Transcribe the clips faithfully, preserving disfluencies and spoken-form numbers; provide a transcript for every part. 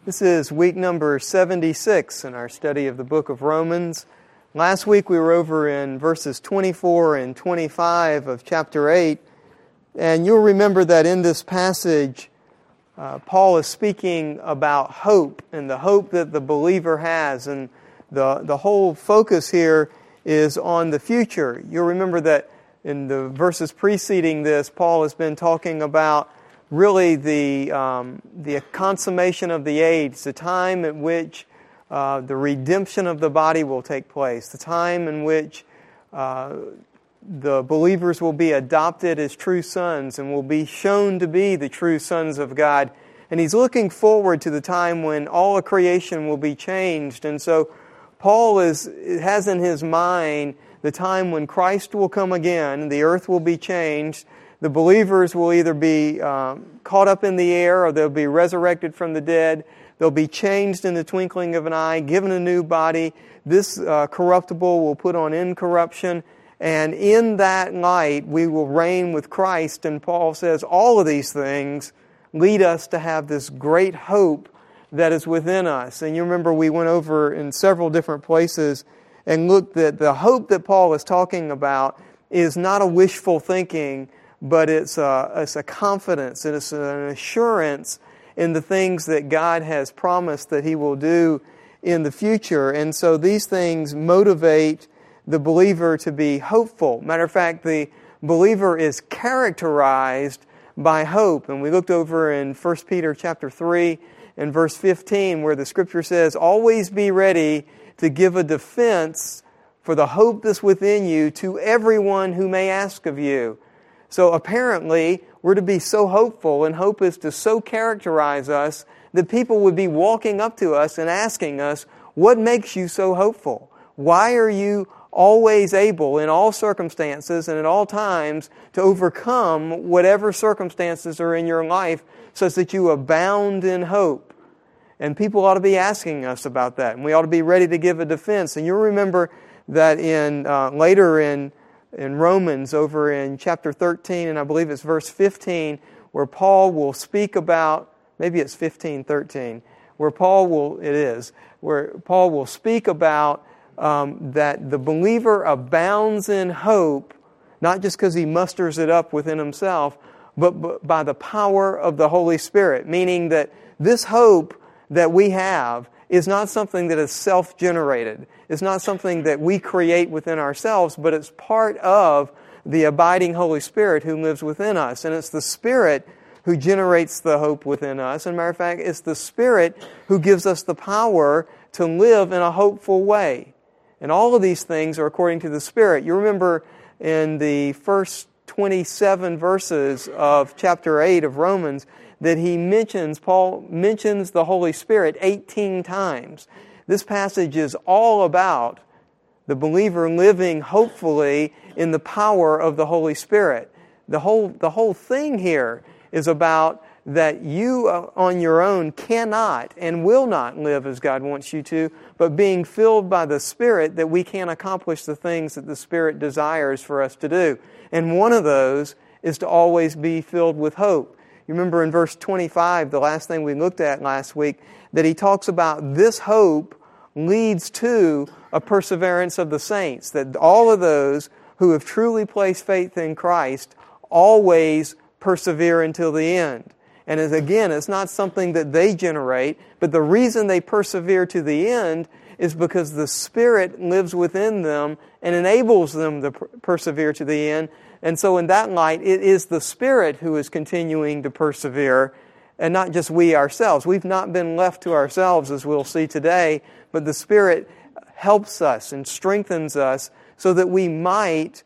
This is week number seventy-six in our study of the book of Romans. Last week we were over in verses twenty-four and twenty-five of chapter eight, and you'll remember that in this passage uh, Paul is speaking about hope and the hope that the believer has, and the, the whole focus here is on the future. You'll remember that in the verses preceding this, Paul has been talking about really the um, the consummation of the age, the time at which uh, the redemption of the body will take place, the time in which uh, the believers will be adopted as true sons and will be shown to be the true sons of God. And he's looking forward to the time when all of creation will be changed. And so Paul is has in his mind the time when Christ will come again, the earth will be changed. The believers will either be um, caught up in the air or they'll be resurrected from the dead. They'll be changed in the twinkling of an eye, given a new body. This uh, corruptible will put on incorruption. And in that light, we will reign with Christ. And Paul says all of these things lead us to have this great hope that is within us. And you remember we went over in several different places and looked at the hope that Paul is talking about is not a wishful thinking, but it's a, it's a confidence, it's an assurance in the things that God has promised that He will do in the future. And so these things motivate the believer to be hopeful. Matter of fact, the believer is characterized by hope. And we looked over in First Peter chapter three and verse fifteen, where the Scripture says, "Always be ready to give a defense for the hope that's within you to everyone who may ask of you." So apparently, we're to be so hopeful, and hope is to so characterize us that people would be walking up to us and asking us, "What makes you so hopeful? Why are you always able in all circumstances and at all times to overcome whatever circumstances are in your life such that you abound in hope?" And people ought to be asking us about that, and we ought to be ready to give a defense. And you'll remember that in uh, later in in Romans, over in chapter thirteen, and I believe it's verse fifteen, where Paul will speak about, maybe it's fifteen thirteen, where Paul will, it is, where Paul will speak about um, that the believer abounds in hope, not just because he musters it up within himself, but, but by the power of the Holy Spirit, meaning that this hope that we have is not something that is self-generated. It's not something that we create within ourselves, but it's part of the abiding Holy Spirit who lives within us. And it's the Spirit who generates the hope within us. As a matter of fact, it's the Spirit who gives us the power to live in a hopeful way. And all of these things are according to the Spirit. You remember in the first twenty-seven verses of chapter eight of Romans that he mentions, Paul mentions the Holy Spirit eighteen times. This passage is all about the believer living hopefully in the power of the Holy Spirit. The whole, the whole thing here is about that you on your own cannot and will not live as God wants you to, but being filled by the Spirit that we can accomplish the things that the Spirit desires for us to do. And one of those is to always be filled with hope. You remember in verse twenty-five, the last thing we looked at last week, that he talks about this hope leads to a perseverance of the saints, that all of those who have truly placed faith in Christ always persevere until the end. And as, again, it's not something that they generate, but the reason they persevere to the end is because the Spirit lives within them and enables them to per- persevere to the end. And so in that light, it is the Spirit who is continuing to persevere, and not just we ourselves. We've not been left to ourselves, as we'll see today, but the Spirit helps us and strengthens us so that we might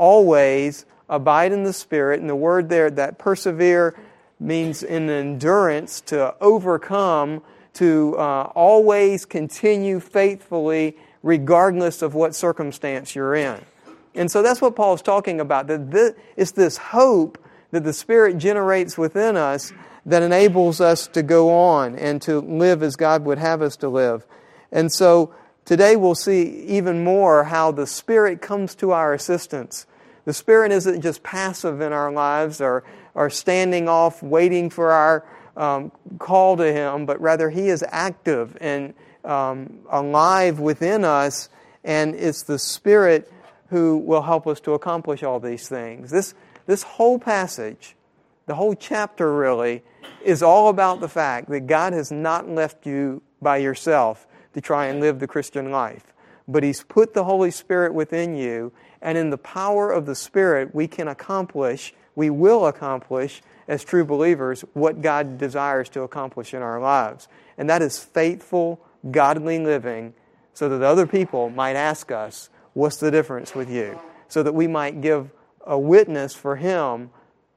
always abide in the Spirit. And the word there, that persevere, means in endurance, to overcome, to uh, always continue faithfully regardless of what circumstance you're in. And so that's what Paul's talking about, that this, it's this hope that the Spirit generates within us that enables us to go on and to live as God would have us to live. And so today we'll see even more how the Spirit comes to our assistance. The Spirit isn't just passive in our lives or, or standing off waiting for our um, call to Him, but rather He is active and um, alive within us, and it's the Spirit who will help us to accomplish all these things. This, this whole passage, the whole chapter really, is all about the fact that God has not left you by yourself to try and live the Christian life, but He's put the Holy Spirit within you, and in the power of the Spirit we can accomplish, we will accomplish as true believers what God desires to accomplish in our lives. And that is faithful, godly living, so that other people might ask us, what's the difference with you? So that we might give a witness for Him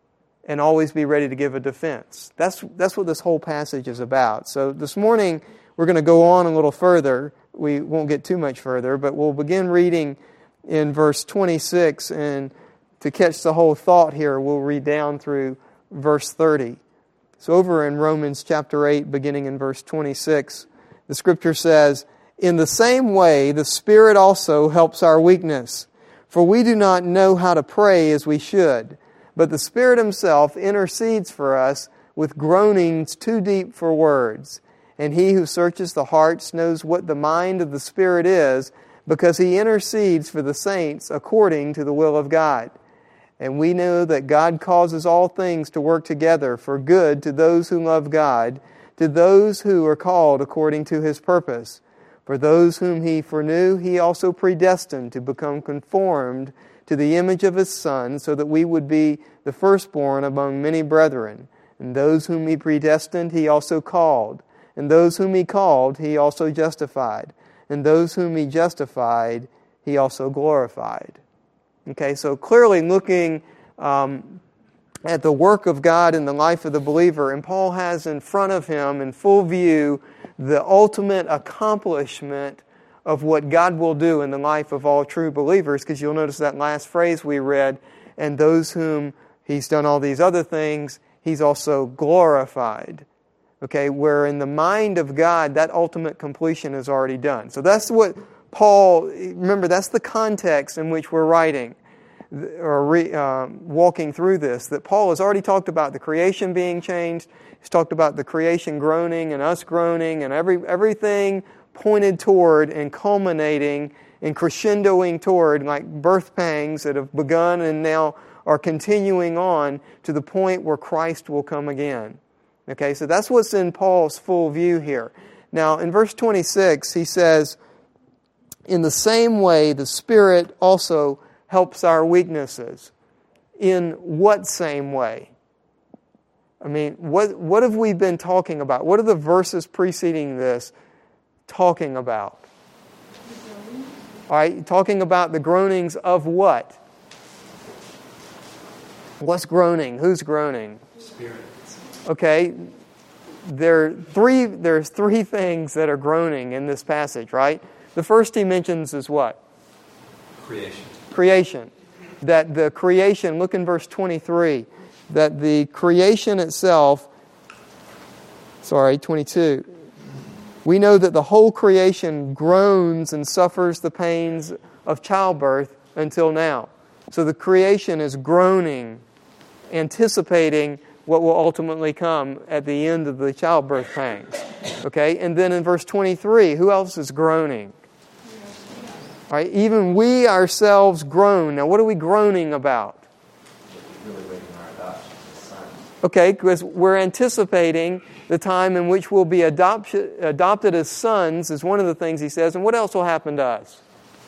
and always be ready to give a defense. That's, that's what this whole passage is about. So this morning we're going to go on a little further. We won't get too much further, but we'll begin reading in verse twenty-six, and to catch the whole thought here, we'll read down through verse thirty. So over in Romans chapter eight, beginning in verse twenty-six, the Scripture says, "In the same way, the Spirit also helps our weakness, for we do not know how to pray as we should, but the Spirit Himself intercedes for us with groanings too deep for words. And He who searches the hearts knows what the mind of the Spirit is, because He intercedes for the saints according to the will of God. And we know that God causes all things to work together for good to those who love God, to those who are called according to His purpose. For those whom He foreknew, He also predestined to become conformed to the image of His Son, so that we would be the firstborn among many brethren. And those whom He predestined, He also called. And those whom He called, He also justified. And those whom He justified, He also glorified." Okay, so clearly looking um, at the work of God in the life of the believer, and Paul has in front of him, in full view, the ultimate accomplishment of what God will do in the life of all true believers, because you'll notice that last phrase we read, and those whom He's done all these other things, He's also glorified. Okay, where in the mind of God, that ultimate completion is already done. So that's what Paul, remember, that's the context in which we're writing, or re, um, walking through this, that Paul has already talked about the creation being changed. He's talked about the creation groaning and us groaning, and every everything pointed toward and culminating and crescendoing toward, like birth pangs that have begun and now are continuing on to the point where Christ will come again. Okay, so that's what's in Paul's full view here. Now, in verse twenty-six, he says, "In the same way, the Spirit also helps our weaknesses." In what same way? I mean, what what have we been talking about? What are the verses preceding this talking about? All right, talking about the groanings of what? What's groaning? Who's groaning? Spirit. Okay, there are three, there's three things that are groaning in this passage, right? The first he mentions is what? Creation. Creation. That the creation, look in verse twenty-three, that the creation itself, sorry, twenty-two, we know that the whole creation groans and suffers the pains of childbirth until now. So the creation is groaning, anticipating what will ultimately come at the end of the childbirth pangs. Okay, and then in verse twenty-three, who else is groaning? All right, even we ourselves groan. Now, what are we groaning about? Really waiting our adoption as sons. Okay, because we're anticipating the time in which we'll be adoption, adopted as sons, is one of the things he says. And what else will happen to us?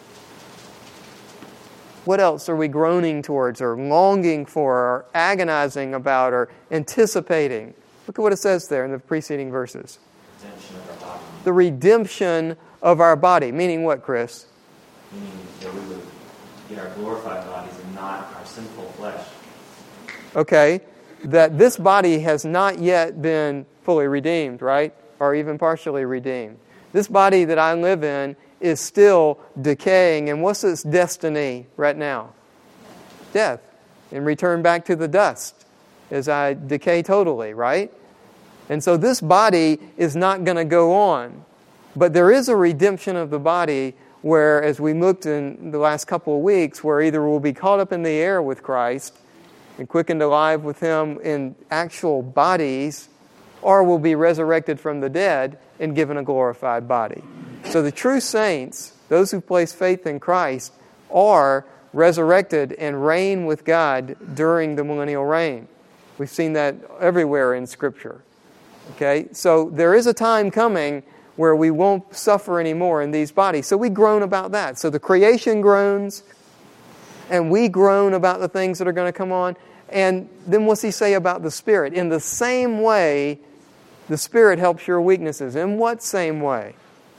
What else are we groaning towards, or longing for, or agonizing about, or anticipating? Look at what it says there in the preceding verses. Redemption of our body. The redemption of our body. Meaning what, Chris? Meaning that we would get our glorified bodies and not our sinful flesh. Okay, that this body has not yet been fully redeemed, right? Or even partially redeemed. This body that I live in is still decaying. And what's its destiny right now? Death. And return back to the dust as I decay totally, right? And so this body is not going to go on. But there is a redemption of the body where, as we looked in the last couple of weeks, where either we'll be caught up in the air with Christ and quickened alive with Him in actual bodies, or will be resurrected from the dead and given a glorified body. So the true saints, those who place faith in Christ, are resurrected and reign with God during the millennial reign. We've seen that everywhere in Scripture. Okay, so there is a time coming where we won't suffer anymore in these bodies. So we groan about that. So the creation groans, and we groan about the things that are going to come on. And then what's he say about the Spirit? In the same way, the Spirit helps your weaknesses. In what same way?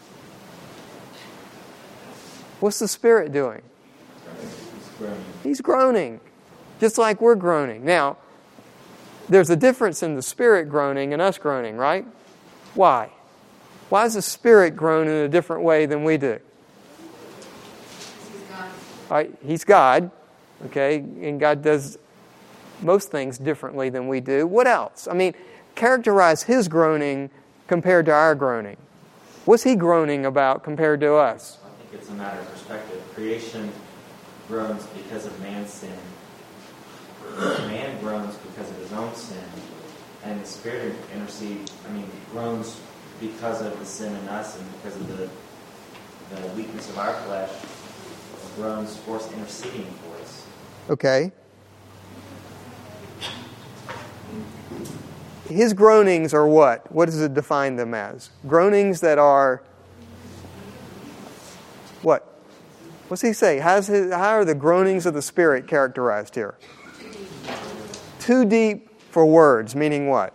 What's the Spirit doing? He's groaning. He's groaning, just like we're groaning. Now, there's a difference in the Spirit groaning and us groaning, right? Why? Why does the Spirit groan in a different way than we do? He's God. All right, He's God, okay, and God does most things differently than we do. What else? I mean, characterize His groaning compared to our groaning. What's He groaning about compared to us? I think it's a matter of perspective. Creation groans because of man's sin. Man groans because of his own sin. And the Spirit intercedes, I mean, groans because of the sin in us and because of the, the weakness of our flesh. Groans for us, interceding for us. Okay. His groanings are what? What does it define them as? Groanings that are what? What's he say? How's his, how are the groanings of the Spirit characterized here? Too deep for words, meaning what?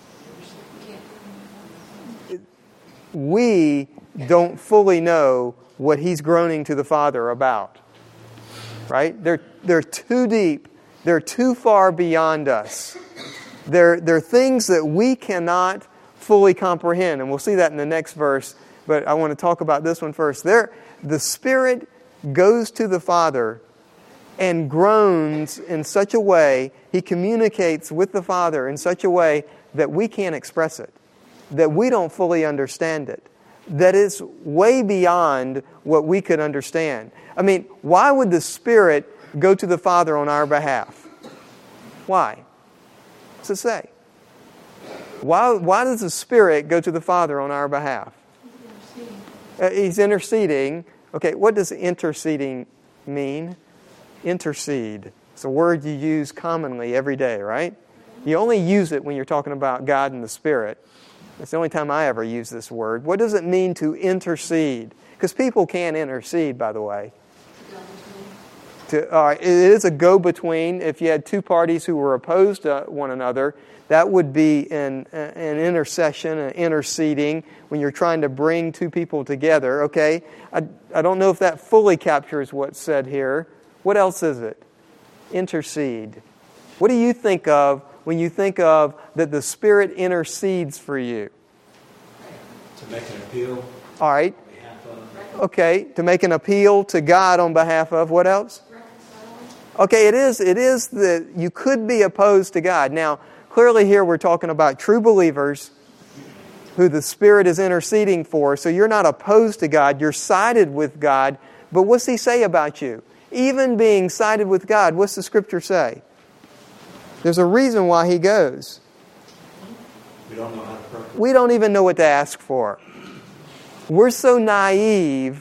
We don't fully know what He's groaning to the Father about. Right? They're, they're too deep. They're too far beyond us. They're, they're things that we cannot fully comprehend. And we'll see that in the next verse. But I want to talk about this one first. There, the Spirit goes to the Father and groans in such a way, He communicates with the Father in such a way that we can't express it, that we don't fully understand it, that it's way beyond what we could understand. I mean, why would the Spirit go to the Father on our behalf? Why? What's it say? Why, why does the Spirit go to the Father on our behalf? Uh, he's interceding. Okay, what does interceding mean? Intercede. It's a word you use commonly every day, right? You only use it when you're talking about God and the Spirit. It's the only time I ever use this word. What does it mean to intercede? Because people can intercede, by the way. To, uh, it is a go-between. If you had two parties who were opposed to one another, that would be an, an intercession, an interceding, when you're trying to bring two people together, okay? I, I don't know if that fully captures what's said here. What else is it? Intercede. What do you think of when you think of that the Spirit intercedes for you? To make an appeal. All right. On behalf of. Okay, to make an appeal to God on behalf of what else? Okay, it is it is that you could be opposed to God. Now, clearly here we're talking about true believers who the Spirit is interceding for. So you're not opposed to God, you're sided with God. But what's He say about you? Even being sided with God, what's the Scripture say? There's a reason why He goes. We don't know how to pray. We don't even know what to ask for. We're so naive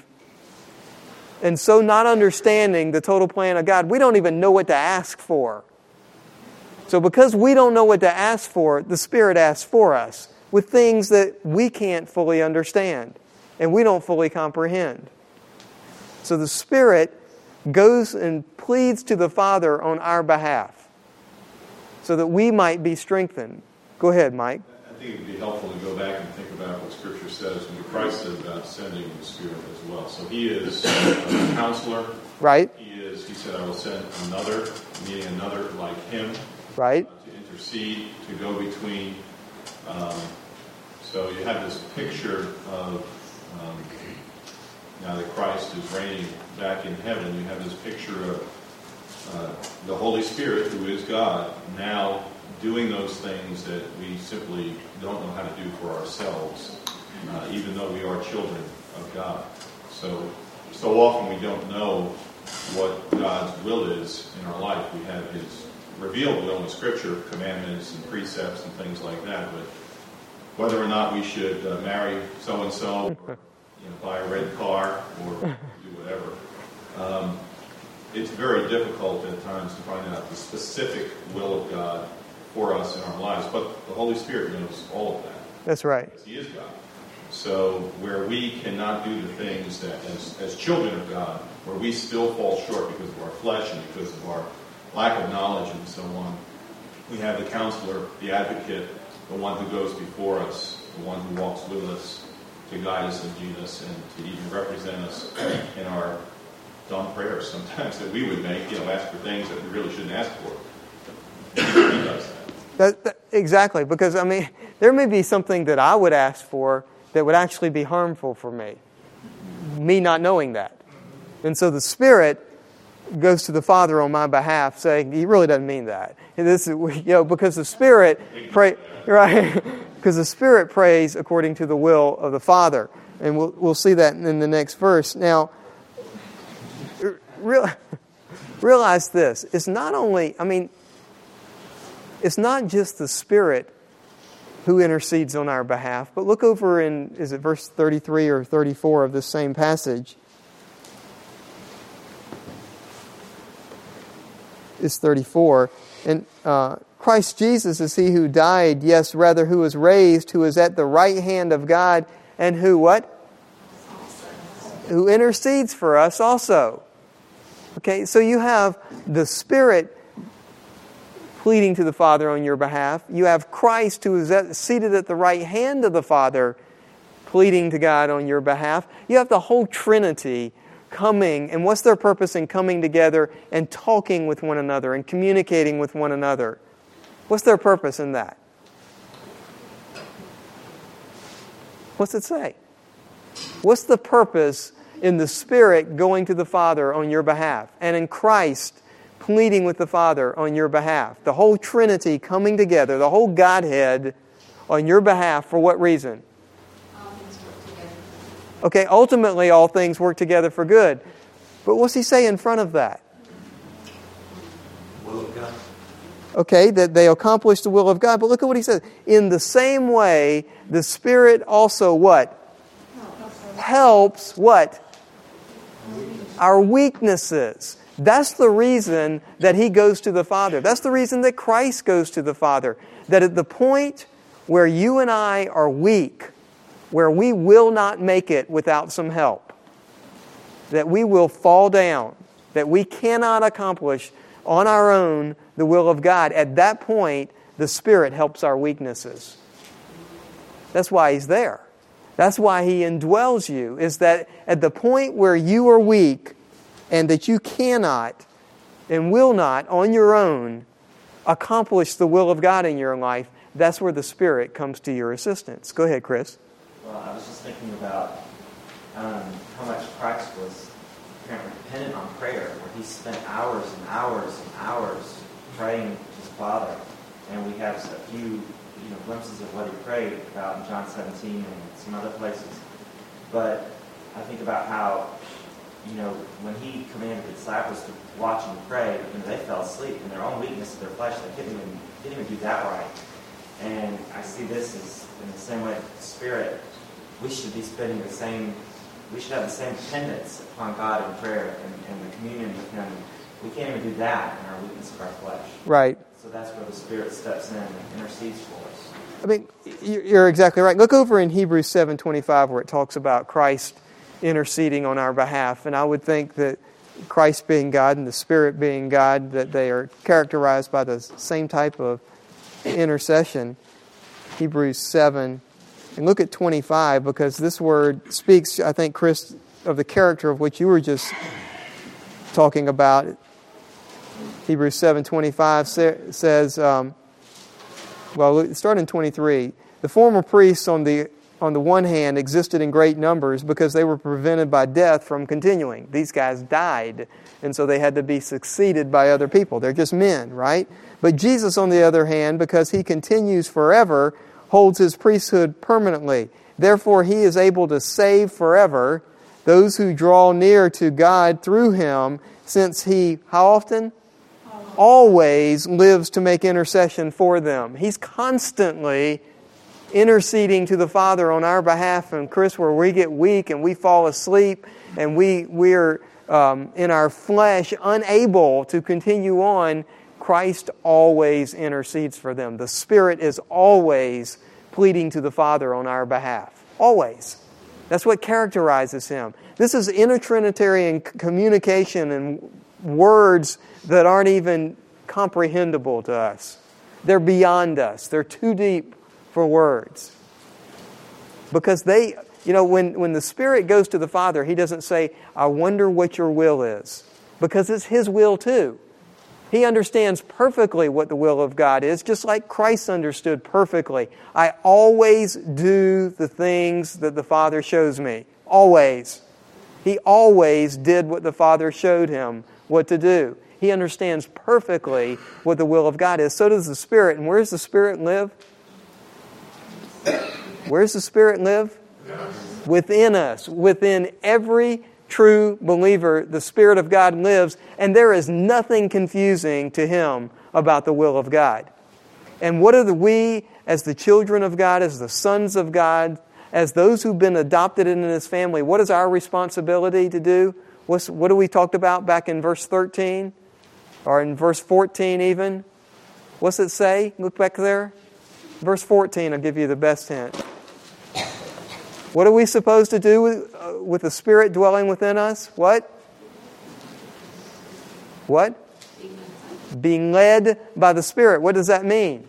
and so not understanding the total plan of God, we don't even know what to ask for. So because we don't know what to ask for, the Spirit asks for us with things that we can't fully understand and we don't fully comprehend. So the Spirit goes and pleads to the Father on our behalf so that we might be strengthened. Go ahead, Mike. I think it would be helpful to go back and think about what Scripture says when Christ says about sending the Spirit as well. So He is a counselor. Right. He is. He said, I will send another, meaning another like Him. Right. Uh, to intercede, to go between. Um, so you have this picture of, um, now that Christ is reigning back in heaven, you have this picture of uh, the Holy Spirit, who is God, now doing those things that we simply don't know how to do for ourselves, uh, even though we are children of God. So, so often we don't know what God's will is in our life. We have His revealed will in Scripture, commandments and precepts and things like that, but whether or not we should uh, marry so-and-so, or you know, buy a red car, or do whatever. Um, it's very difficult at times to find out the specific will of God for us in our lives, but the Holy Spirit knows all of that. That's right. Because He is God. So where we cannot do the things that, as, as children of God, where we still fall short because of our flesh and because of our lack of knowledge and so on, we have the counselor, the advocate, the one who goes before us, the one who walks with us to guide us and lead us and to even represent us in our dumb prayers sometimes that we would make, you know, ask for things that we really shouldn't ask for. He does that. That, that, exactly, because, I mean, there may be something that I would ask for that would actually be harmful for me, me not knowing that. And so the Spirit goes to the Father on my behalf saying, He really doesn't mean that. And this is, you know, because the Spirit, pray, right? Because the Spirit prays according to the will of the Father. And we'll, we'll see that in the next verse. Now, real, realize this. It's not only, I mean, it's not just the Spirit who intercedes on our behalf, but look over in, is it verse thirty-three or thirty-four of this same passage? It's thirty-four. And uh, Christ Jesus is He who died, yes, rather who was raised, who is at the right hand of God, and who what? Who intercedes for us also. Okay, so you have the Spirit pleading to the Father on your behalf. You have Christ who is at, seated at the right hand of the Father pleading to God on your behalf. You have the whole Trinity coming, and what's their purpose in coming together and talking with one another and communicating with one another? What's their purpose in that? What's it say? What's the purpose in the Spirit going to the Father on your behalf, and in Christ pleading with the Father on your behalf? The whole Trinity coming together, the whole Godhead on your behalf, for what reason? All things work together. Okay, ultimately all things work together for good. But what's He say in front of that? Will of God. Okay, that they accomplish the will of God. But look at what He says. In the same way, the Spirit also what? Helps what? Our weaknesses. That's the reason that He goes to the Father. That's the reason that Christ goes to the Father. That at the point where you and I are weak, where we will not make it without some help, that we will fall down, that we cannot accomplish on our own the will of God, at that point, the Spirit helps our weaknesses. That's why He's there. That's why He indwells you, is that at the point where you are weak and that you cannot and will not on your own accomplish the will of God in your life, that's where the Spirit comes to your assistance. Go ahead, Chris. Well, I was just thinking about um, how much Christ was apparently dependent on prayer, where He spent hours and hours and hours praying to His Father. And we have a few you know, glimpses of what He prayed about in John seventeen and some other places. But I think about how, you know, when He commanded the disciples to watch and pray, you know, they fell asleep in their own weakness of their flesh. They couldn't even, didn't even do that right. And I see this as, in the same way, the Spirit, we should be spending the same, we should have the same dependence upon God in prayer and, and the communion with Him. We can't even do that in our weakness of our flesh. Right. So that's where the Spirit steps in and intercedes for us. I mean, you're exactly right. Look over in Hebrews seven twenty-five where it talks about Christ interceding on our behalf. And I would think that Christ being God and the Spirit being God, that they are characterized by the same type of intercession. Hebrews seven. And look at twenty-five, because this word speaks, I think, Chris, of the character of which you were just talking about. Hebrews seven twenty-five says, um, well, start in twenty-three. The former priests on the on the one hand existed in great numbers because they were prevented by death from continuing. These guys died, and so they had to be succeeded by other people. They're just men, right? But Jesus, on the other hand, because He continues forever, holds His priesthood permanently. Therefore, He is able to save forever those who draw near to God through Him, since He, how often? Always lives to make intercession for them. He's constantly interceding to the Father on our behalf. And Chris, where we get weak and we fall asleep and we, we're um, in our flesh unable to continue on, Christ always intercedes for them. The Spirit is always pleading to the Father on our behalf. Always. That's what characterizes Him. This is intertrinitarian communication and words that aren't even comprehensible to us. They're beyond us. They're too deep for words. Because they, you know, when, when the Spirit goes to the Father, He doesn't say, I wonder what your will is. Because it's His will too. He understands perfectly what the will of God is, just like Christ understood perfectly. I always do the things that the Father shows me. Always. He always did what the Father showed Him what to do. He understands perfectly what the will of God is. So does the Spirit. And where does the Spirit live? Where does the Spirit live? Within us. Within every true believer, the Spirit of God lives, and there is nothing confusing to Him about the will of God. And what are the we, as the children of God, as the sons of God, as those who've been adopted into His family, what is our responsibility to do? What's, what do we talked about back in verse thirteen? Or in verse fourteen even? What's it say? Look back there. Verse fourteen will give you the best hint. What are we supposed to do with, uh, with the Spirit dwelling within us? What? What? Being led by the Spirit. What does that mean?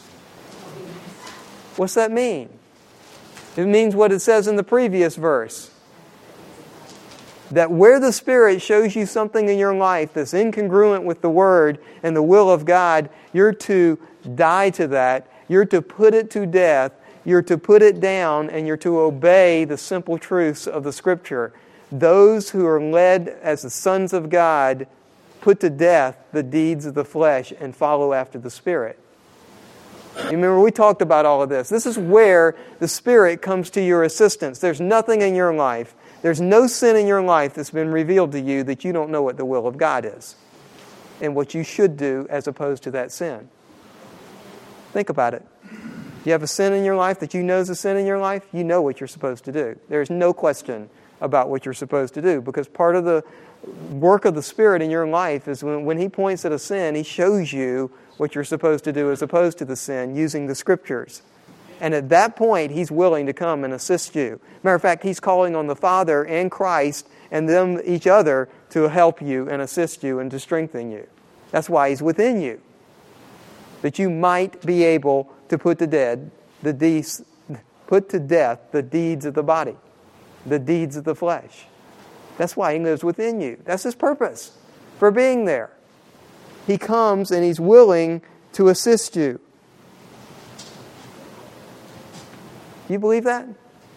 What's that mean? It means what it says in the previous verse. That where the Spirit shows you something in your life that's incongruent with the Word and the will of God, you're to die to that. You're to put it to death. You're to put it down, and you're to obey the simple truths of the Scripture. Those who are led as the sons of God put to death the deeds of the flesh and follow after the Spirit. You remember, we talked about all of this. This is where the Spirit comes to your assistance. There's nothing in your life, there's no sin in your life that's been revealed to you that you don't know what the will of God is and what you should do as opposed to that sin. Think about it. You have a sin in your life that you know is a sin in your life, you know what you're supposed to do. There's no question about what you're supposed to do, because part of the work of the Spirit in your life is when, when He points at a sin, He shows you what you're supposed to do as opposed to the sin using the Scriptures. And at that point, He's willing to come and assist you. Matter of fact, He's calling on the Father and Christ and them, each other, to help you and assist you and to strengthen you. That's why He's within you. That you might be able to put to dead the deeds, put to death the deeds of the body, the deeds of the flesh. That's why He lives within you. That's His purpose for being there. He comes and He's willing to assist you. You believe that?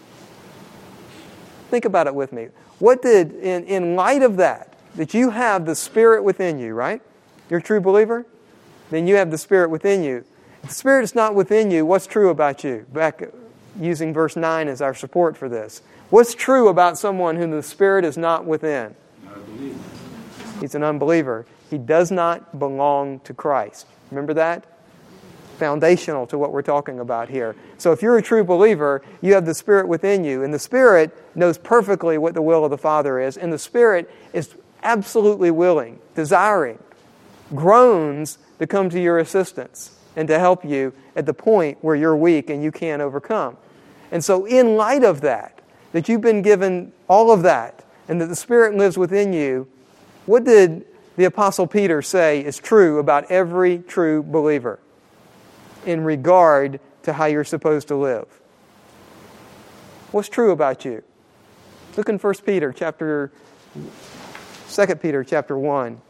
Think about it with me. What did, in, in light of that, that you have the Spirit within you, right? You're a true believer? Then you have the Spirit within you. If the Spirit is not within you, what's true about you? Back using verse nine as our support for this. What's true about someone whom the Spirit is not within? He's an unbeliever. He does not belong to Christ. Remember that? Foundational to what we're talking about here. So if you're a true believer, you have the Spirit within you. And the Spirit knows perfectly what the will of the Father is. And the Spirit is absolutely willing, desiring, groans to come to your assistance and to help you at the point where you're weak and you can't overcome. And so in light of that, that you've been given all of that, and that the Spirit lives within you, what did the Apostle Peter say is true about every true believer in regard to how you're supposed to live? What's true about you? Look in First Peter chapter, Second Peter chapter one.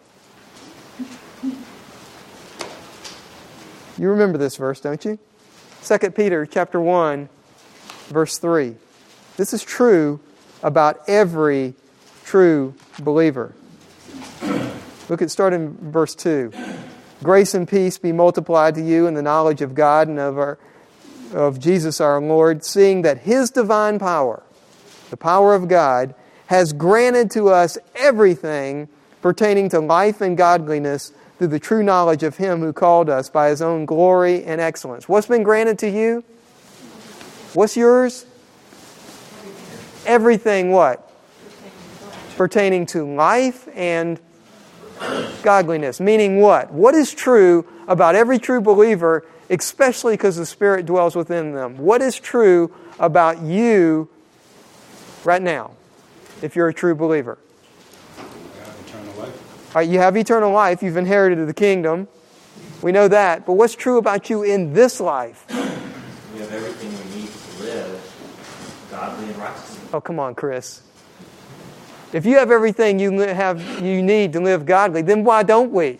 You remember this verse, don't you? Second Peter chapter one, verse three. This is true about every true believer. Look at, start in verse two. Grace and peace be multiplied to you in the knowledge of God and of our of Jesus our Lord, seeing that His divine power, the power of God, has granted to us everything pertaining to life and godliness through the true knowledge of Him who called us by His own glory and excellence. What's been granted to you? What's yours? Everything what? Pertaining to life and godliness. Meaning what? What is true about every true believer, especially because the Spirit dwells within them? What is true about you right now, if you're a true believer? We have eternal life. All right, you have eternal life. You've inherited the kingdom. We know that. But what's true about you in this life? We have everything we need to live godly and righteously. Oh, come on, Chris. If you have everything you li- have, you need to live godly, then why don't we?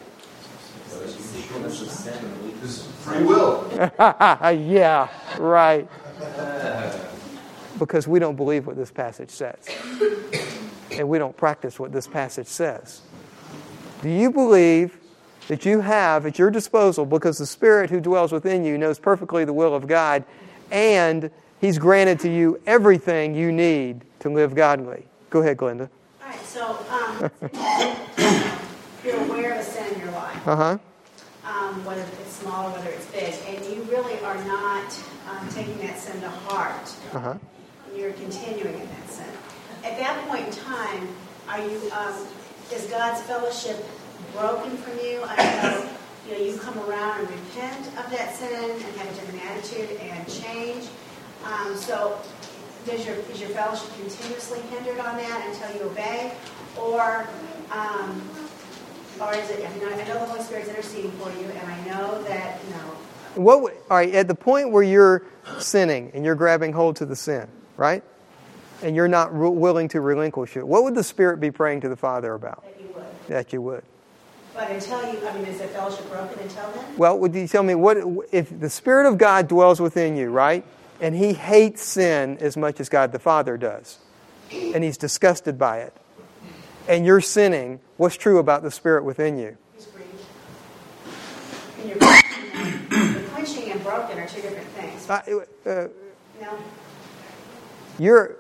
This is sin and weakness. This is free will. Yeah, right. Because we don't believe what this passage says. And we don't practice what this passage says. Do you believe that you have at your disposal, because the Spirit who dwells within you knows perfectly the will of God, and He's granted to you everything you need to live godly? Go ahead, Glenda. All right, so um, you're aware of a sin in your life, Uh-huh. um, whether it's small or whether it's big, and you really are not um, taking that sin to heart. Uh-huh. You're continuing in that sin. At that point in time, are you? Um, is God's fellowship broken from you? I know, you know, you come around and repent of that sin and have a different attitude and change. Um, so, does your is your fellowship continuously hindered on that until you obey, or um, or is it? I mean, I know the Holy Spirit's interceding for you, and I know that you know. What? would- All right. At the point where you're sinning and you're grabbing hold to the sin, right? And you're not re- willing to relinquish it, what would the Spirit be praying to the Father about? That you would. That you would. But until you, I mean, is the fellowship broken until then? Well, would you tell me what if the Spirit of God dwells within you, right? And He hates sin as much as God the Father does, and He's disgusted by it, and you're sinning? What's true about the Spirit within you? He's grieved. And you're quenching, the quenching and broken are two different things. Uh, uh, No. You're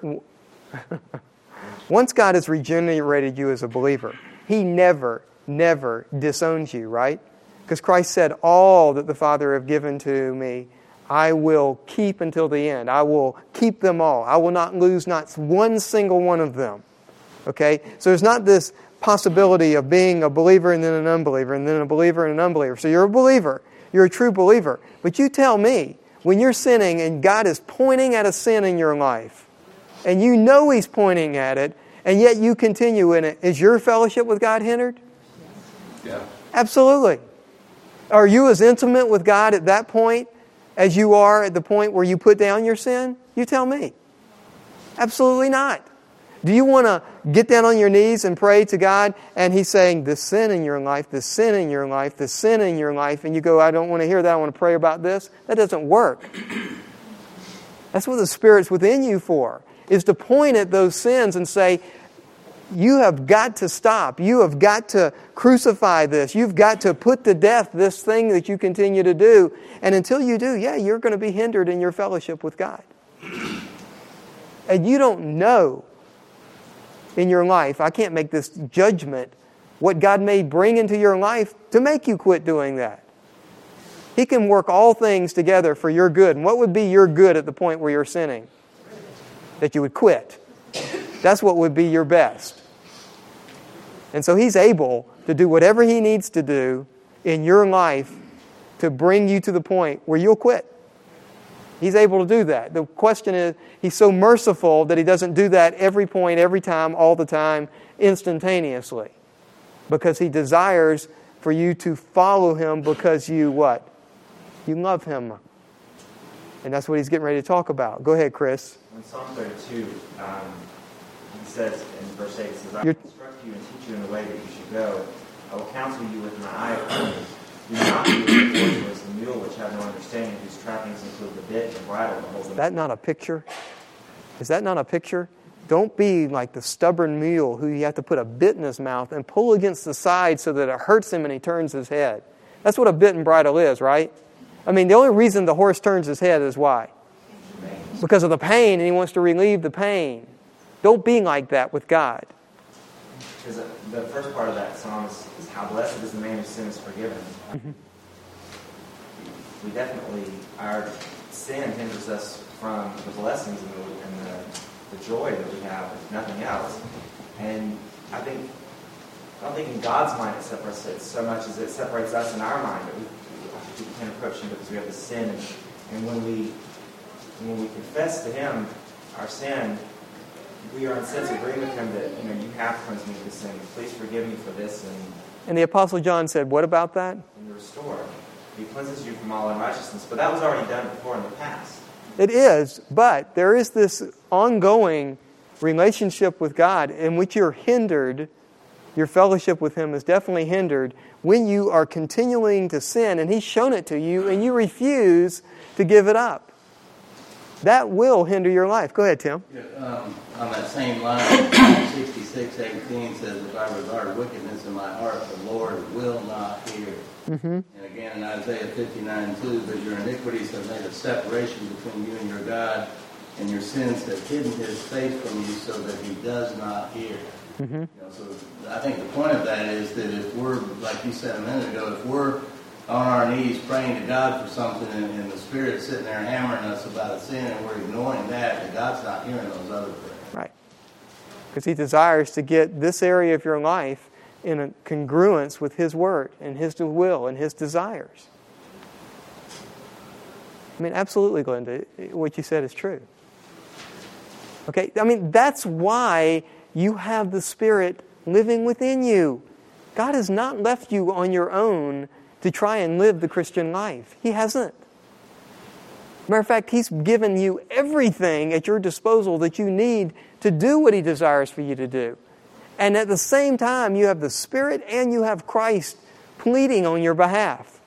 once God has regenerated you as a believer, He never, never disowns you, right? Because Christ said, "All that the Father have given to me, I will keep until the end. I will keep them all. I will not lose not one single one of them." Okay? So there's not this possibility of being a believer and then an unbeliever and then a believer and an unbeliever. So you're a believer. You're a true believer. But you tell me, when you're sinning and God is pointing at a sin in your life, and you know He's pointing at it, and yet you continue in it, is your fellowship with God hindered? Yeah. Absolutely. Are you as intimate with God at that point as you are at the point where you put down your sin? You tell me. Absolutely not. Do you want to get down on your knees and pray to God, and He's saying, this sin in your life, this sin in your life, this sin in your life, and you go, I don't want to hear that, I want to pray about this? That doesn't work. That's what the Spirit's within you for, is to point at those sins and say, you have got to stop. You have got to crucify this. You've got to put to death this thing that you continue to do. And until you do, yeah, you're going to be hindered in your fellowship with God. And you don't know in your life, I can't make this judgment, what God may bring into your life to make you quit doing that. He can work all things together for your good. And what would be your good at the point where you're sinning? That you would quit. That's what would be your best. And so He's able to do whatever He needs to do in your life to bring you to the point where you'll quit. He's able to do that. The question is, He's so merciful that He doesn't do that every point, every time, all the time, instantaneously. Because He desires for you to follow Him because you what? You love Him. And that's what He's getting ready to talk about. Go ahead, Chris. In Psalm thirty-two, um, he says in verse eight, it says, I will You're- instruct you and teach you in the way that you should go. I will counsel you with my eye upon you. Do not be as forceful as the mule which have no understanding, whose trappings include the bit and bridle to hold them. Is that not a picture? Is that not a picture? Don't be like the stubborn mule who you have to put a bit in his mouth and pull against the side so that it hurts him and he turns his head. That's what a bit and bridle is, right? I mean, the only reason the horse turns his head is why? Because of the pain, and he wants to relieve the pain. Don't be like that with God. Because the first part of that psalm is, is how blessed is the man whose sin is forgiven. Mm-hmm. We definitely, our sin hinders us from the blessings and the, and the, the joy that we have, if nothing else. And I think, I don't think in God's mind it separates it so much as it separates us in our mind. That we, we can't approach Him because we have the sin. And, and when we when we confess to Him our sin, we are in sense agreement with Him that, you know, you have cleansed me of this sin. Please forgive me for this. And, And the Apostle John said, what about that? and you restore. He cleanses you from all unrighteousness. But that was already done before in the past. It is, but there is this ongoing relationship with God in which you're hindered. Your fellowship with Him is definitely hindered when you are continuing to sin, and He's shown it to you, and you refuse to give it up. That will hinder your life. Go ahead, Tim. Yeah, um, on that same line, sixty-six eighteen says, if I regard wickedness in my heart, the Lord will not hear. Mm-hmm. And again in Isaiah fifty-nine two, but your iniquities have made a separation between you and your God, and your sins have hidden His face from you so that He does not hear. Mm-hmm. You know, so I think the point of that is that if we're, like you said a minute ago, if we're on our knees praying to God for something and, and the Spirit's sitting there hammering us about a sin and we're ignoring that, that God's not hearing those other prayers. Right. Because He desires to get this area of your life in a congruence with His Word and His will and His desires. I mean, absolutely, Glenda, what you said is true. Okay, I mean, that's why you have the Spirit living within you. God has not left you on your own to try and live the Christian life. He hasn't. Matter of fact, He's given you everything at your disposal that you need to do what He desires for you to do. And at the same time, you have the Spirit and you have Christ pleading on your behalf.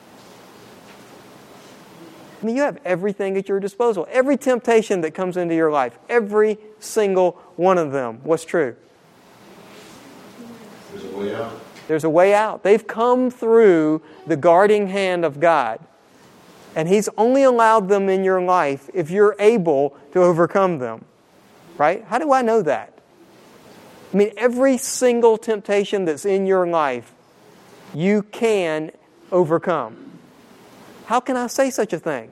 I mean, you have everything at your disposal. Every temptation that comes into your life, every single one of them. What's true? There's a way out. There's a way out. They've come through the guarding hand of God. And He's only allowed them in your life if you're able to overcome them. Right? How do I know that? I mean, every single temptation that's in your life, you can overcome. How can I say such a thing?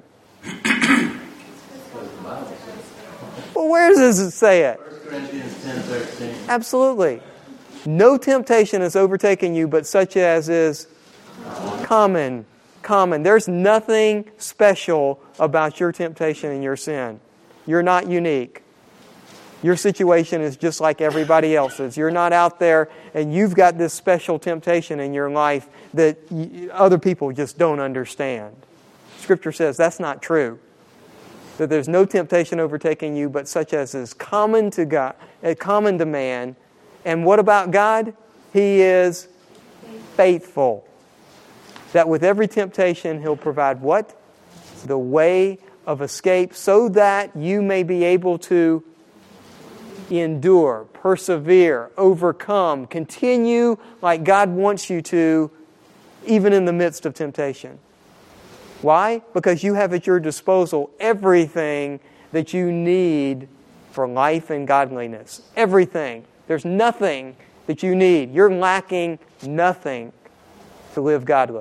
Well, where does it say it? First Corinthians ten thirteen. Absolutely. No temptation has overtaken you but such as is common. Common. There's nothing special about your temptation and your sin. You're not unique. Your situation is just like everybody else's. You're not out there and you've got this special temptation in your life that other people just don't understand. Scripture says that's not true. That there's no temptation overtaking you but such as is common to God, common to man. And what about God? He is faithful. That with every temptation, He'll provide what? The way of escape so that you may be able to endure, persevere, overcome, continue like God wants you to, even in the midst of temptation. Why? Because you have at your disposal everything that you need for life and godliness. Everything. There's nothing that you need. You're lacking nothing to live godly.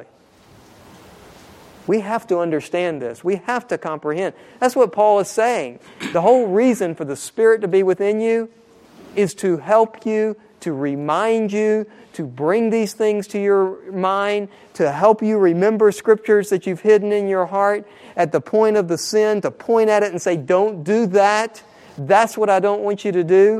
We have to understand this. We have to comprehend. That's what Paul is saying. The whole reason for the Spirit to be within you is to help you, to remind you, to bring these things to your mind, to help you remember scriptures that you've hidden in your heart at the point of the sin, to point at it and say, don't do that. That's what I don't want you to do.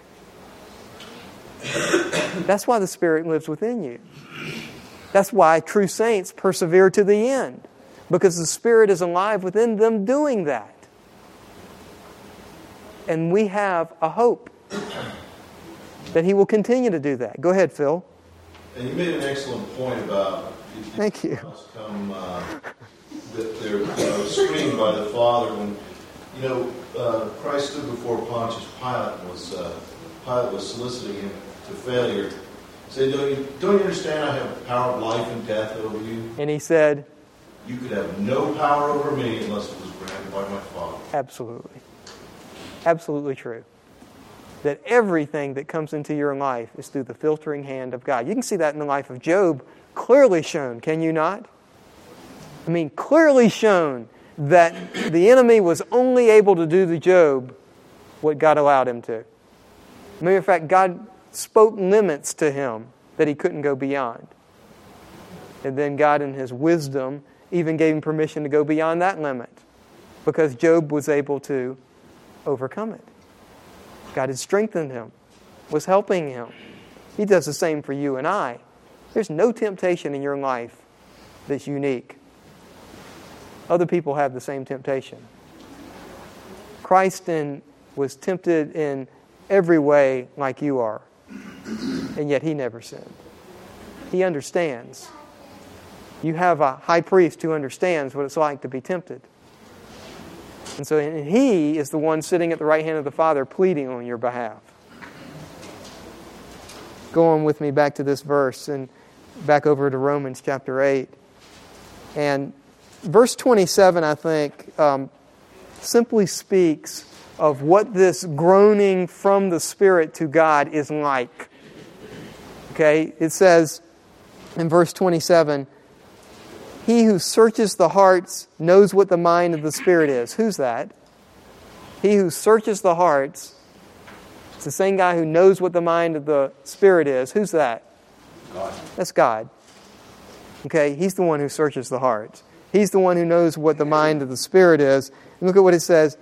That's why the Spirit lives within you. That's why true saints persevere to the end. Because the Spirit is alive within them doing that. And we have a hope that He will continue to do that. Go ahead, Phil. And you made an excellent point about Thank you. must come uh, that they're you know, screened by the Father. When you know uh, Christ stood before Pontius Pilate, was uh, Pilate was soliciting Him to failure. Say, don't you, don't you understand? I have the power of life and death over you. And He said, You could have no power over me unless it was granted by my Father. absolutely. Absolutely true. That everything that comes into your life is through the filtering hand of God. You can see that in the life of Job, clearly shown, can you not? I mean, clearly shown that the enemy was only able to do to Job what God allowed him to. Matter of fact, God spoke limits to him that he couldn't go beyond. And then God, in His wisdom, even gave him permission to go beyond that limit because Job was able to overcome it. God had strengthened him, was helping him. He does the same for you and I. There's no temptation in your life that's unique. Other people have the same temptation. Christ in, was tempted in every way like you are, and yet He never sinned. He understands. You have a high priest who understands what it's like to be tempted. And so and He is the one sitting at the right hand of the Father pleading on your behalf. Go on with me back to this verse and back over to Romans chapter eight. And verse twenty-seven, I think, um, simply speaks of what this groaning from the Spirit to God is like. Okay, it says in verse twenty-seven, He who searches the hearts knows what the mind of the Spirit is. Who's that? He who searches the hearts. It's the same guy who knows what the mind of the Spirit is. Who's that? God. That's God. Okay, He's the one who searches the hearts. He's the one who knows what the mind of the Spirit is. And look at what it says.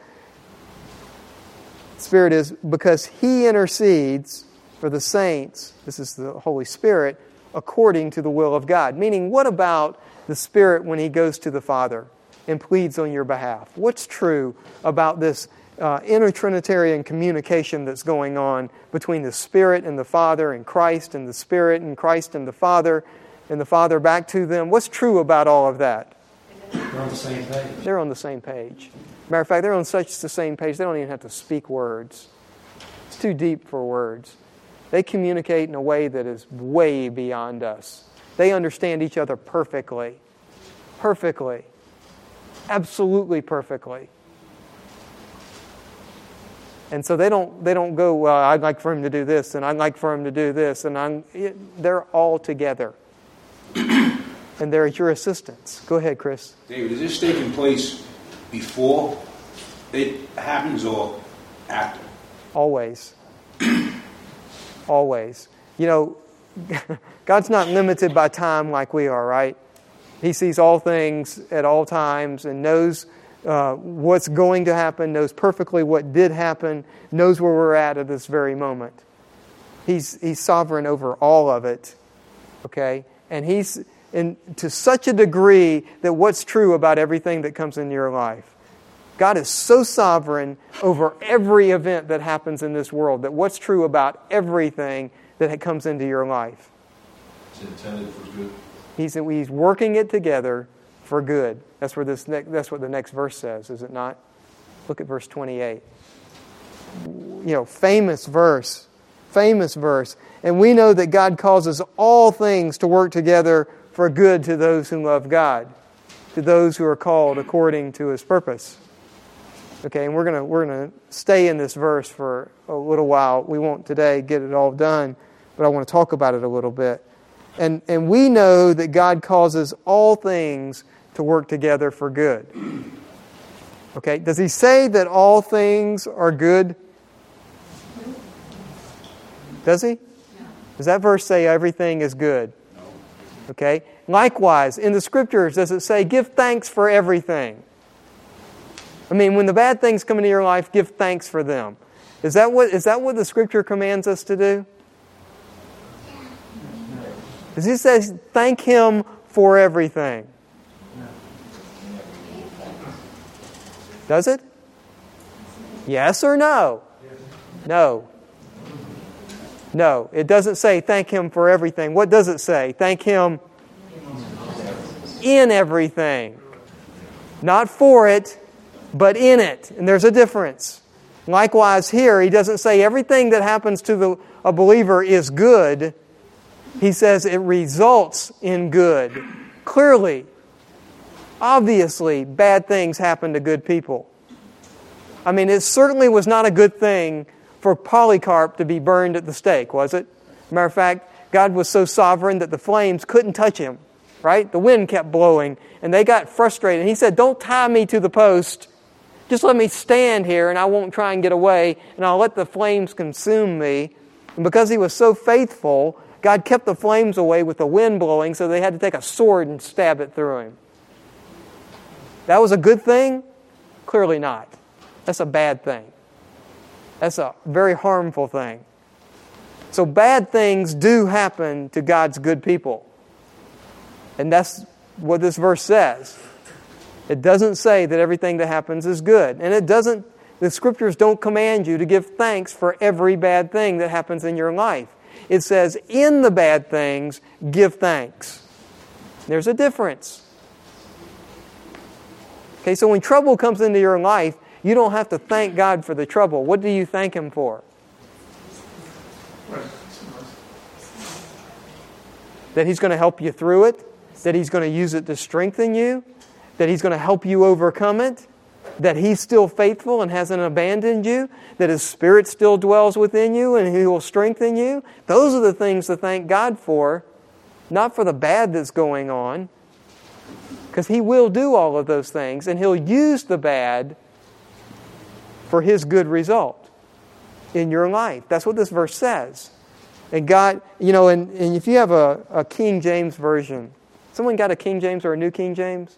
Spirit is because He intercedes for the saints, this is the Holy Spirit, according to the will of God. Meaning, what about the Spirit when He goes to the Father and pleads on your behalf? What's true about this uh, inter-Trinitarian communication that's going on between the Spirit and the Father and Christ and the Spirit and Christ and the Father and the Father back to them? What's true about all of that? They're on the same page. They're on the same page. Matter of fact, they're on such the same page, they don't even have to speak words. It's too deep for words. They communicate in a way that is way beyond us. They understand each other perfectly. Perfectly. Absolutely perfectly. And so they don't they don't go, well, I'd like for him to do this, and I'd like for him to do this, and I'm, it, they're all together. And they're at your assistance. Go ahead, Chris. David, is this taking place before it happens or after? Always. Always. You know, God's not limited by time like we are, right? He sees all things at all times and knows uh, what's going to happen, knows perfectly what did happen, knows where we're at at this very moment. He's He's sovereign over all of it, okay? And He's in, to such a degree that what's true about everything that comes into your life. God is so sovereign over every event that happens in this world that what's true about everything that comes into your life. It's intended for good. He's, he's working it together for good. That's where this ne- that's what the next verse says, is it not? Look at verse twenty-eight. You know, famous verse. Famous verse. And we know that God causes all things to work together for good to those who love God, to those who are called according to His purpose. Okay, and we're gonna we're gonna stay in this verse for a little while. We won't today get it all done, but I want to talk about it a little bit. And and we know that God causes all things to work together for good. Okay, does He say that all things are good? Does He? Does that verse say everything is good? Okay. Likewise, in the Scriptures, does it say give thanks for everything? I mean, when the bad things come into your life, give thanks for them. Is that what is that what the Scripture commands us to do? Does He say thank Him for everything? Does it? Yes or no? No. No, it doesn't say thank Him for everything. What does it say? Thank Him in everything. Not for it, but in it. And there's a difference. Likewise here, He doesn't say everything that happens to the, a believer is good. He says it results in good. Clearly, obviously, bad things happen to good people. I mean, it certainly was not a good thing for Polycarp to be burned at the stake, was it? Matter of fact, God was so sovereign that the flames couldn't touch him. right? The wind kept blowing, and they got frustrated. He said, don't tie me to the post. Just let me stand here, and I won't try and get away, and I'll let the flames consume me. And because he was so faithful, God kept the flames away with the wind blowing, so they had to take a sword and stab it through him. That was a good thing? Clearly not. That's a bad thing. That's a very harmful thing. So bad things do happen to God's good people. And that's what this verse says. It doesn't say that everything that happens is good. And it doesn't, the Scriptures don't command you to give thanks for every bad thing that happens in your life. It says, in the bad things, give thanks. There's a difference. Okay, so when trouble comes into your life, you don't have to thank God for the trouble. What do you thank Him for? That He's going to help you through it? That He's going to use it to strengthen you? That He's going to help you overcome it? That He's still faithful and hasn't abandoned you? That His Spirit still dwells within you and He will strengthen you? Those are the things to thank God for, not for the bad that's going on. Because He will do all of those things, and He'll use the bad for His good result in your life. That's what this verse says. And God, you know, and, and if you have a, a King James version, someone got a King James or a New King James?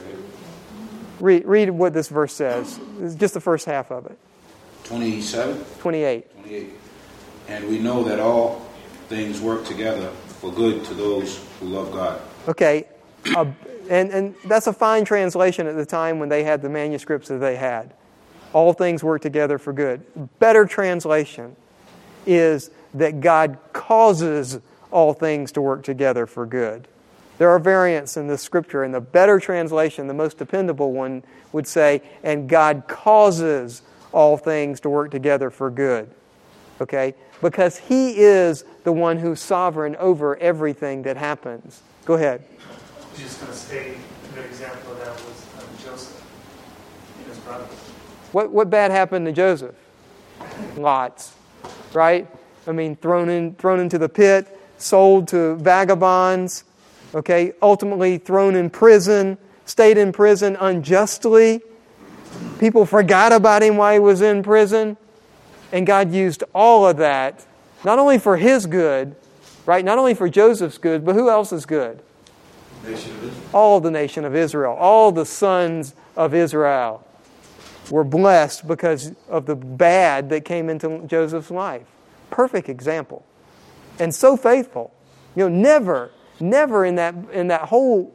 Read, read what this verse says. It's just the first half of it. twenty-seven? twenty-eight. twenty-eight. And we know that all things work together for good to those who love God. Okay. Uh, and, and that's a fine translation at the time when they had the manuscripts that they had. All things work together for good. Better translation is that God causes all things to work together for good. There are variants in this scripture, and the better translation, the most dependable one, would say, and God causes all things to work together for good. Okay? Because He is the one who's sovereign over everything that happens. Go ahead. I was just going to say, a good example of that was um, Joseph and his brothers. What what bad happened to Joseph? Lots. Right? I mean, thrown in thrown into the pit, sold to vagabonds, okay, ultimately thrown in prison, stayed in prison unjustly. People forgot about him while he was in prison. And God used all of that, not only for his good, right? Not only for Joseph's good, but who else's good? Nation of Israel. All the nation of Israel. All the sons of Israel were blessed because of the bad that came into Joseph's life. Perfect example. And so faithful. You know, never, never in that in that whole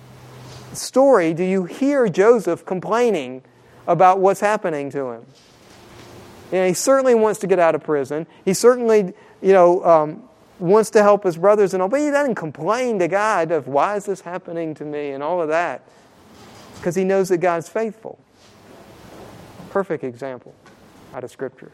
story do you hear Joseph complaining about what's happening to him. You know, he certainly wants to get out of prison. He certainly, you know, um, wants to help his brothers and all, but he doesn't complain to God of why is this happening to me and all of that. Because he knows that God's faithful. Perfect example out of Scripture.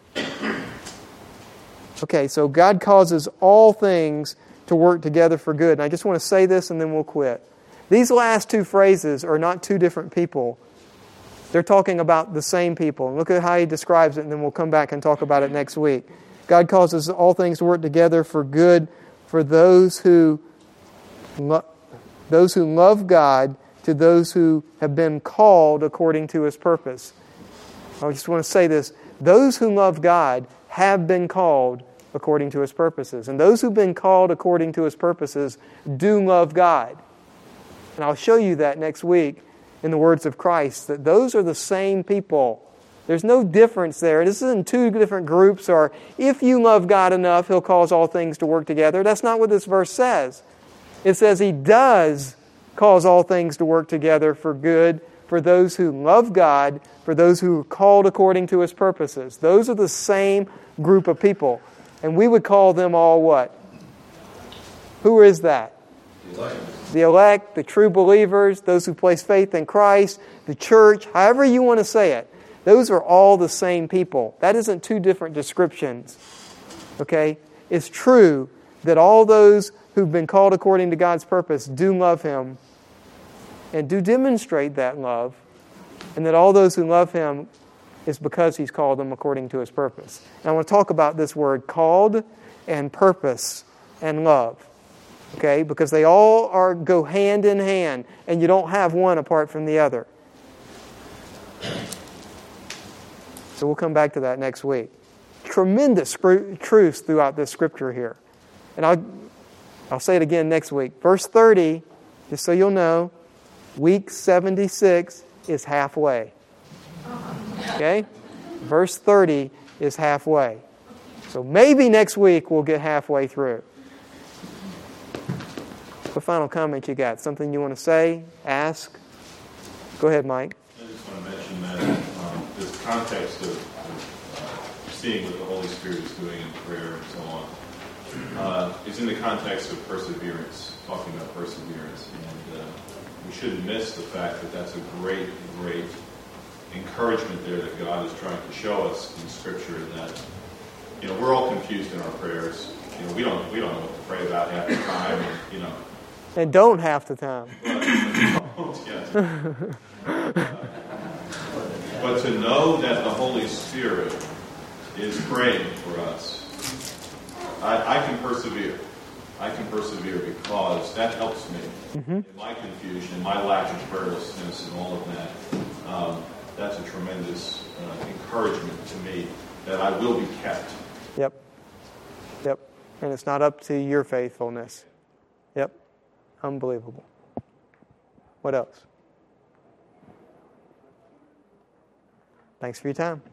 Okay, so God causes all things to work together for good. And I just want to say this and then we'll quit. These last two phrases are not two different people. They're talking about the same people. And look at how he describes it, and then we'll come back and talk about it next week. God causes all things to work together for good for those who lo- those who love God, to those who have been called according to His purpose. I just want to say this. Those who love God have been called according to His purposes. And those who've been called according to His purposes do love God. And I'll show you that next week in the words of Christ, that those are the same people. There's no difference there. This isn't two different groups, or if you love God enough, He'll cause all things to work together. That's not what this verse says. It says He does cause all things to work together for good for those who love God, for those who are called according to His purposes. Those are the same group of people. And we would call them all what? Who is that? The elect. The elect, the true believers, those who place faith in Christ, the church, however you want to say it. Those are all the same people. That isn't two different descriptions. Okay? It's true that all those who've been called according to God's purpose do love Him and do demonstrate that love, and that all those who love Him is because He's called them according to His purpose. And I want to talk about this word called and purpose and love. Okay? Because they all are go hand in hand, and you don't have one apart from the other. So we'll come back to that next week. Tremendous scru- truths throughout this scripture here. And I'll, I'll say it again next week. Verse thirty, just so you'll know, week seventy-six is halfway. Okay? Verse thirty is halfway. So maybe next week we'll get halfway through. What final comment you got? Something you want to say? Ask? Go ahead, Mike. I just want to mention that um, this context of, of uh, seeing what the Holy Spirit is doing in prayer and so on uh, is in the context of perseverance, talking about perseverance. And uh, we shouldn't miss the fact that that's a great, great encouragement there that God is trying to show us in Scripture that, you know, we're all confused in our prayers. You know, we don't we don't know what to pray about half the time, and, you know. And don't half the time. But, yeah. But to know that the Holy Spirit is praying for us, I, I can persevere. I can persevere because that helps me mm-hmm. in my confusion, my lack of prayerlessness, and all of that. Um, that's a tremendous uh, encouragement to me that I will be kept. Yep. Yep. And it's not up to your faithfulness. Yep. Unbelievable. What else? Thanks for your time.